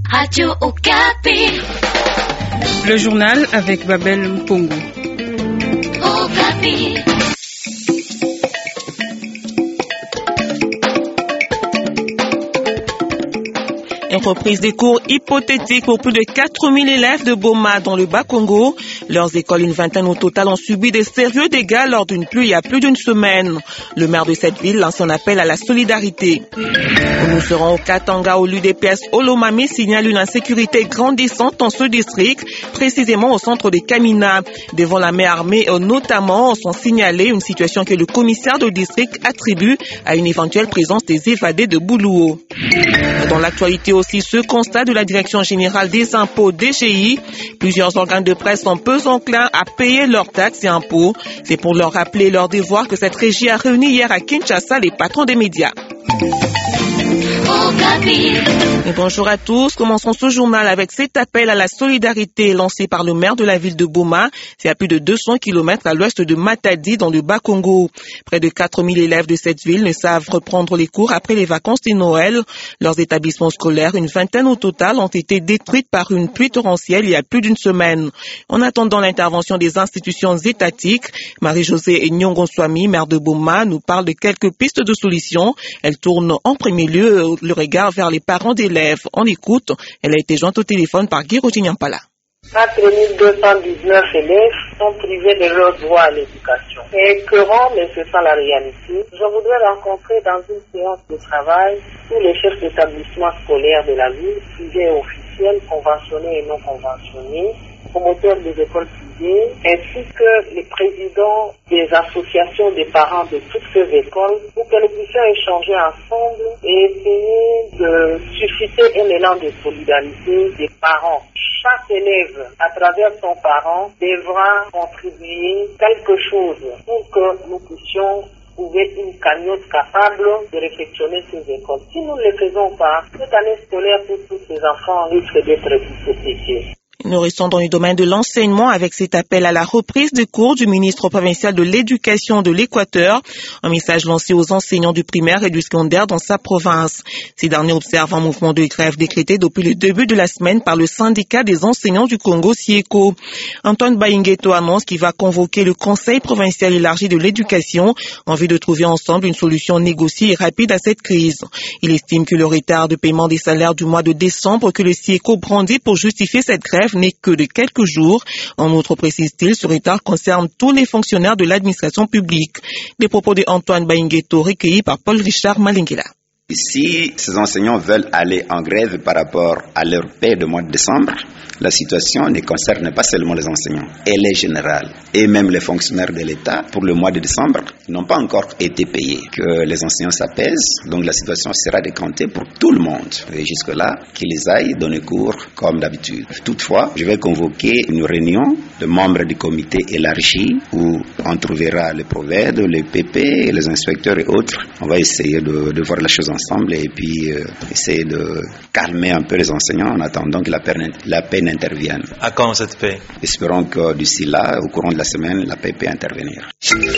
Radio Okapi. Le journal avec Babel Mpongo. Okapi. Une reprise des cours hypothétiques pour plus de 4000 élèves de Boma dans le Bas-Congo. Leurs écoles, une vingtaine au total, ont subi des sérieux dégâts lors d'une pluie il y a plus d'une semaine. Le maire de cette ville lance un appel à la solidarité. Nous serons au Katanga où l'UDPS Olomami signale une insécurité grandissante dans ce district, précisément au centre de Kamina. Devant la main armée, notamment, sont signalés une situation que le commissaire de district attribue à une éventuelle présence des évadés de Boulouo. Dans l'actualité aussi, ce constat de la Direction générale des impôts DGI, plusieurs organes de presse sont peu enclins à payer leurs taxes et impôts. C'est pour leur rappeler leur devoir que cette régie a réuni hier à Kinshasa les patrons des médias. Et bonjour à tous. Commençons ce journal avec cet appel à la solidarité lancé par le maire de la ville de Boma. C'est à plus de 200 km à l'ouest de Matadi dans le Bas-Congo. Près de 4000 élèves de cette ville ne savent reprendre les cours après les vacances de Noël. Leurs établissements scolaires, une vingtaine au total, ont été détruits par une pluie torrentielle il y a plus d'une semaine. En attendant l'intervention des institutions étatiques, Marie-Josée Nyongonswami, maire de Boma, nous parle de quelques pistes de solutions. Elle tourne en premier lieu le regard vers les parents d'élèves. On écoute, elle a été jointe au téléphone par Guy Rotiniampala. 4219 élèves sont privés de leur droit à l'éducation. C'est écœurant, mais c'est ça la réalité. Je voudrais rencontrer dans une séance de travail tous les chefs d'établissement scolaire de la ville, privés et officiels, conventionnés et non conventionnés, promoteurs des écoles privées, ainsi que les présidents des associations des parents de toutes ces écoles, pour que nous puissions échanger ensemble et essayer de susciter un élan de solidarité des parents. Chaque élève, à travers son parent, devra contribuer quelque chose pour que nous puissions trouver une cagnotte capable de réfectionner ces écoles. Si nous ne le faisons pas, cette année scolaire pour tous ces enfants risque d'être hypothéquée. Nous restons dans le domaine de l'enseignement avec cet appel à la reprise des cours du ministre provincial de l'Éducation de l'Équateur. Un message lancé aux enseignants du primaire et du secondaire dans sa province. Ces derniers observent un mouvement de grève décrété depuis le début de la semaine par le syndicat des enseignants du Congo, SIECO. Antoine Baingueto annonce qu'il va convoquer le Conseil provincial élargi de l'éducation en vue de trouver ensemble une solution négociée et rapide à cette crise. Il estime que le retard de paiement des salaires du mois de décembre que le SIECO brandit pour justifier cette grève n'est que de quelques jours. En outre, précise-t-il, ce retard concerne tous les fonctionnaires de l'administration publique. Des propos de Antoine Baingueto recueillis par Paul Richard Malingela. Si ces enseignants veulent aller en grève par rapport à leur paie de mois de décembre, la situation ne concerne pas seulement les enseignants, elle est générale. Et même les fonctionnaires de l'État, pour le mois de décembre, n'ont pas encore été payés. Que les enseignants s'apaisent, donc la situation sera décantée pour tout le monde. Et jusque-là, qu'ils aillent donner cours comme d'habitude. Toutefois, je vais convoquer une réunion de membres du comité élargi où on trouvera les provèdes, les PP, les inspecteurs et autres. On va essayer de voir la chose ensemble et puis essayer de calmer un peu les enseignants en attendant que la peine intervienne. À quand cette paix? Espérons que d'ici là, au courant de la semaine, la paix peut intervenir.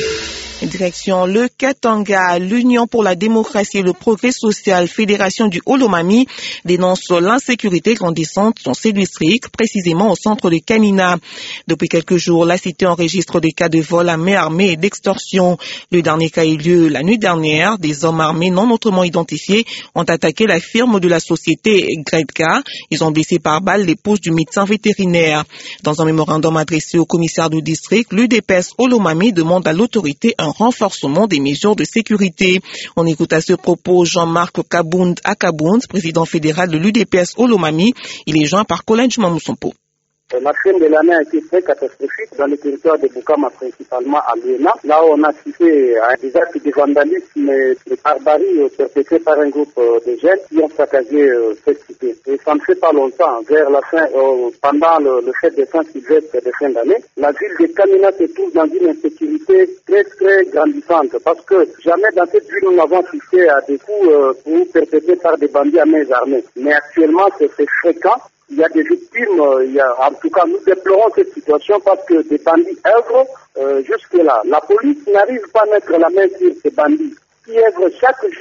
Direction le Katanga, l'Union pour la démocratie et le progrès social, Fédération du Olomami, dénonce l'insécurité grandissante dans ces districts, précisément au centre de Kamina. Depuis quelques jours, la cité enregistre des cas de vol à main armée et d'extorsion. Le dernier cas a eu lieu la nuit dernière. Des hommes armés non autrement identifiés ont attaqué la firme de la société Gredka. Ils ont blessé par balle l'épouse du médecin vétérinaire. Dans un mémorandum adressé au commissaire du district, l'UDPS Olomami demande à l'autorité un renforcement des mesures de sécurité. On écoute à ce propos Jean-Marc Kabound Akabound, président fédéral de l'UDPS Olomami. Il est joint par Colin Jumamousompo. La fin de l'année a été très catastrophique dans le territoire de Bukama, principalement à Luena. Là, on a assisté à des actes de vandalisme et de barbarie perpétrés par un groupe de jeunes qui ont saccagé cette cité. Et ça ne fait pas longtemps, vers la fin, pendant le fête de Saint-Sylvestre de fin d'année, la ville de Kamina se trouve dans une insécurité très très grandissante parce que jamais dans cette ville nous n'avons assisté à des coups perpétrés par des bandits à main armées. Mais actuellement, c'est fréquent. Il y a des victimes, en tout cas nous déplorons cette situation parce que des bandits œuvrent jusque-là. La police n'arrive pas à mettre la main sur ces bandits qui œuvrent chaque jour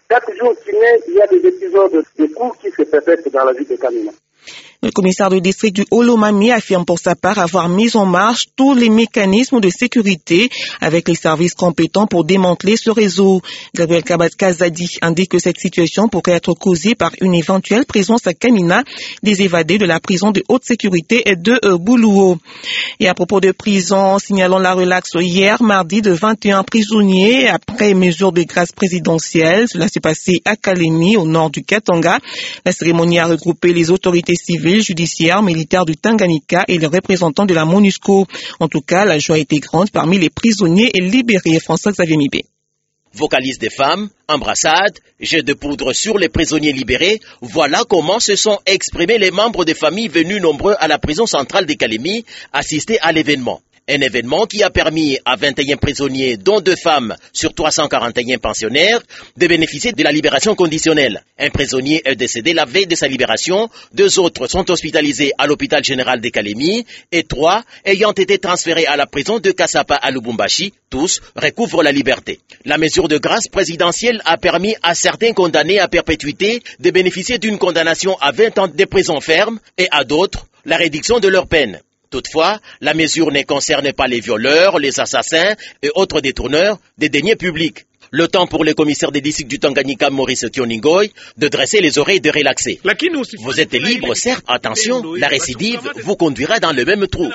Chaque jour qu'il naît, il y a des épisodes de coups qui se répètent dans la ville de Kamina. Le commissaire de district du Olomami affirme pour sa part avoir mis en marche tous les mécanismes de sécurité avec les services compétents pour démanteler ce réseau. Gabriel Kazadi indique que cette situation pourrait être causée par une éventuelle présence à Kamina des évadés de la prison de haute sécurité de Boulouo. Et à propos de prison, signalons la relaxe hier, mardi, de 21 prisonniers après mesure de grâce présidentielle. Cela s'est passé à Kalemi, au nord du Katanga. La cérémonie a regroupé les autorités civiles, judiciaires, militaires du Tanganyika et les représentants de la MONUSCO. En tout cas, la joie était grande parmi les prisonniers libérés. François-Xavier Mibé. Vocalise des femmes, embrassades, jets de poudre sur les prisonniers libérés, voilà comment se sont exprimés les membres des familles venus nombreux à la prison centrale de Kalemi, assistés à l'événement. Un événement qui a permis à 21 prisonniers, dont 2 femmes sur 341 pensionnaires, de bénéficier de la libération conditionnelle. Un prisonnier est décédé la veille de sa libération, 2 autres sont hospitalisés à l'hôpital général de Kalemi et 3 ayant été transférés à la prison de Kassapa à Lubumbashi, tous recouvrent la liberté. La mesure de grâce présidentielle a permis à certains condamnés à perpétuité de bénéficier d'une condamnation à 20 ans de prison ferme et à d'autres la réduction de leur peine. Toutefois, la mesure ne concerne pas les violeurs, les assassins et autres détourneurs des deniers publics. Le temps pour le commissaire des districts du Tanganyika, Maurice Kioningoy, de dresser les oreilles et de relaxer. Vous êtes libre, certes, attention, la récidive vous conduira dans le même trou.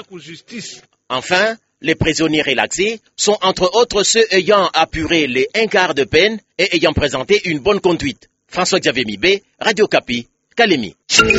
Enfin, les prisonniers relaxés sont entre autres ceux ayant apuré les 1/4 de peine et ayant présenté une bonne conduite. François-Xavier Mibé, Radio Kapi, Kalemi.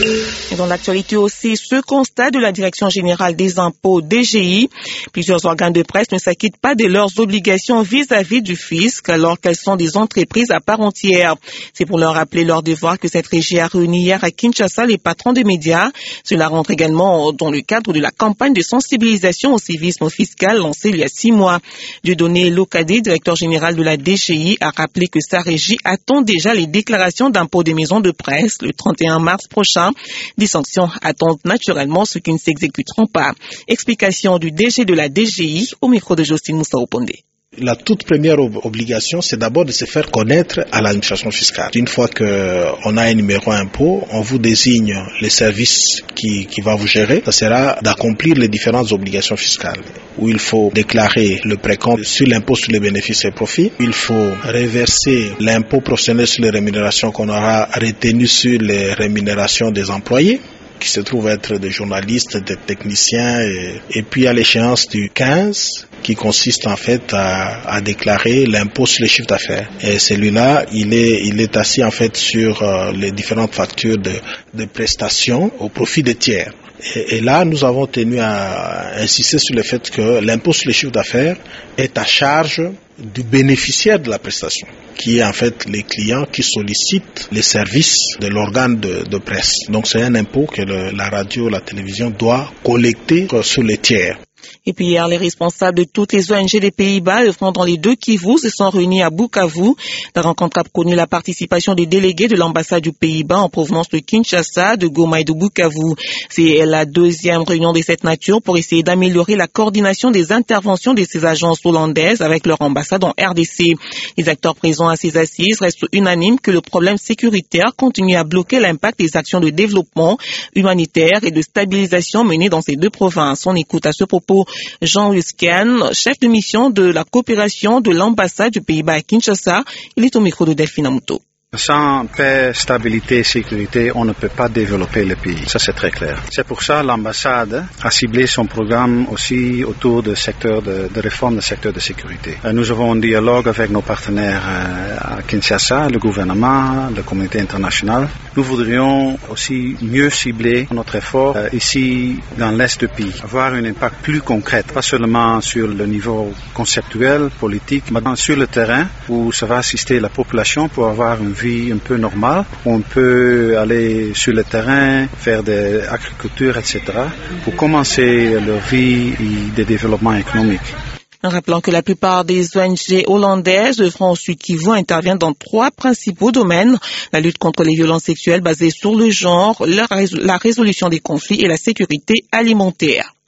Et dans l'actualité aussi, ce constat de la Direction générale des impôts DGI, plusieurs organes de presse ne s'acquittent pas de leurs obligations vis-à-vis du fisc alors qu'elles sont des entreprises à part entière. C'est pour leur rappeler leur devoir que cette régie a réuni hier à Kinshasa les patrons de médias. Cela rentre également dans le cadre de la campagne de sensibilisation au civisme fiscal lancée il y a 6 mois. Dieudonné Lokadé, directeur général de la DGI, a rappelé que sa régie attend déjà les déclarations d'impôts des maisons de presse le 31 mars prochain. Des sanctions attendent naturellement ceux qui ne s'exécuteront pas. Explication du DG de la DGI au micro de Justine Moussa Oponde. La toute première obligation, c'est d'abord de se faire connaître à l'administration fiscale. Une fois qu'on a un numéro impôt, on vous désigne les services qui va vous gérer. Ça sera d'accomplir les différentes obligations fiscales, où il faut déclarer le précompte sur l'impôt sur les bénéfices et profits. Il faut reverser l'impôt professionnel sur les rémunérations qu'on aura retenu sur les rémunérations des employés, qui se trouvent être des journalistes, des techniciens, et puis à l'échéance du 15, qui consiste en fait à déclarer l'impôt sur les chiffres d'affaires. Et celui-là, il est assis en fait sur les différentes factures de prestations au profit des tiers. Et là, nous avons tenu à insister sur le fait que l'impôt sur les chiffres d'affaires est à charge du bénéficiaire de la prestation, qui est en fait les clients qui sollicitent les services de l'organe de presse. Donc c'est un impôt que la radio, la télévision doit collecter sur les tiers. Et puis hier, les responsables de toutes les ONG des Pays-Bas œuvrant dans les 2 Kivu se sont réunis à Bukavu. La rencontre a connu la participation des délégués de l'ambassade du Pays-Bas en provenance de Kinshasa, de Goma et de Bukavu. C'est la 2e réunion de cette nature pour essayer d'améliorer la coordination des interventions de ces agences hollandaises avec leur ambassade en RDC. Les acteurs présents à ces assises restent unanimes que le problème sécuritaire continue à bloquer l'impact des actions de développement humanitaire et de stabilisation menées dans ces 2 provinces. On écoute à ce propos Jean Husken, chef de mission de la coopération de l'ambassade du Pays-Bas à Kinshasa. Il est au micro de Delphine Amuto. Sans paix, stabilité et sécurité, on ne peut pas développer le pays. Ça, c'est très clair. C'est pour ça que l'ambassade a ciblé son programme aussi autour du secteur de réforme du secteur de sécurité. Nous avons un dialogue avec nos partenaires à Kinshasa, le gouvernement, la communauté internationale. Nous voudrions aussi mieux cibler notre effort ici dans l'est du pays. Avoir un impact plus concret, pas seulement sur le niveau conceptuel, politique, mais sur le terrain où ça va assister la population pour avoir une vie un peu normale. On peut aller sur le terrain, faire de l'agriculture, etc. pour commencer leur vie de développement économique. Rappelant que la plupart des ONG hollandaises œuvrant au Sud Kivu interviennent dans 3 principaux domaines: la lutte contre les violences sexuelles basées sur le genre, la résolution des conflits et la sécurité alimentaire.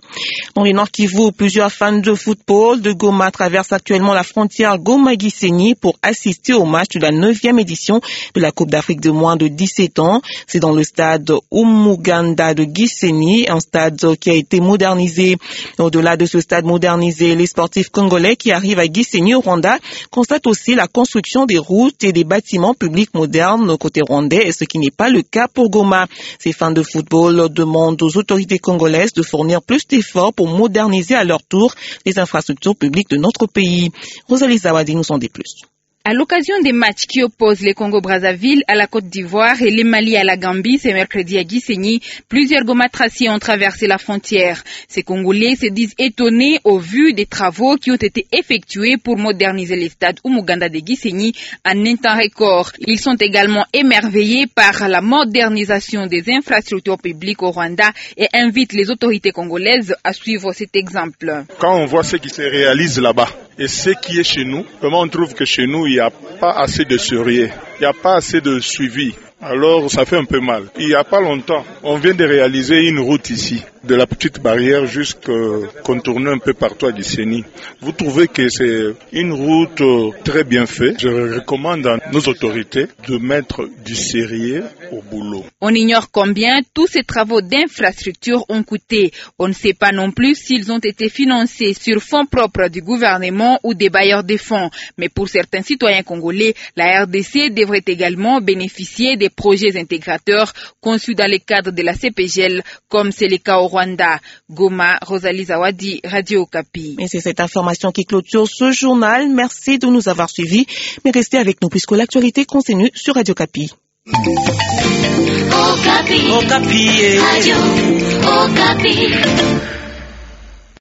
Dans le Nord Kivu, plusieurs fans de football de Goma traversent actuellement la frontière Goma-Gisenyi pour assister au match de la 9e édition de la Coupe d'Afrique de moins de 17 ans. C'est dans le stade Umuganda de Gisenyi, un stade qui a été modernisé. Au-delà de ce stade modernisé, les sportifs congolais qui arrivent à Gisenyi au Rwanda constatent aussi la construction des routes et des bâtiments publics modernes côté rwandais, ce qui n'est pas le cas pour Goma. Ces fans de football demandent aux autorités congolaises de fournir plus d'efforts pour moderniser à leur tour les infrastructures publiques de notre pays. Rosalie Zawadi nous en dit plus. À l'occasion des matchs qui opposent les Congo-Brazzaville à la Côte d'Ivoire et les Mali à la Gambie, ce mercredi à Gisenyi, plusieurs Gomatraciens ont traversé la frontière. Ces Congolais se disent étonnés au vu des travaux qui ont été effectués pour moderniser les stades Umuganda de Gisenyi en un temps record. Ils sont également émerveillés par la modernisation des infrastructures publiques au Rwanda et invitent les autorités congolaises à suivre cet exemple. Quand on voit ce qui se réalise là-bas, et ce qui est chez nous, vraiment on trouve que chez nous, il n'y a pas assez de sérieux, il n'y a pas assez de suivi. Alors ça fait un peu mal. Il n'y a pas longtemps, on vient de réaliser une route ici, de la petite barrière jusqu'à contourner un peu partout à Gisenyi. Vous trouvez que c'est une route très bien faite. Je recommande à nos autorités de mettre du sérieux au boulot. On ignore combien tous ces travaux d'infrastructure ont coûté. On ne sait pas non plus s'ils ont été financés sur fonds propres du gouvernement ou des bailleurs de fonds. Mais pour certains citoyens congolais, la RDC devrait également bénéficier des projets intégrateurs conçus dans le cadre de la CPGL, comme c'est le cas au Rwanda. Goma, Rosalie Zawadi, Radio Okapi. Et c'est cette information qui clôture ce journal. Merci de nous avoir suivis. Mais restez avec nous puisque l'actualité continue sur Radio Okapi. Okapi. Radio Okapi.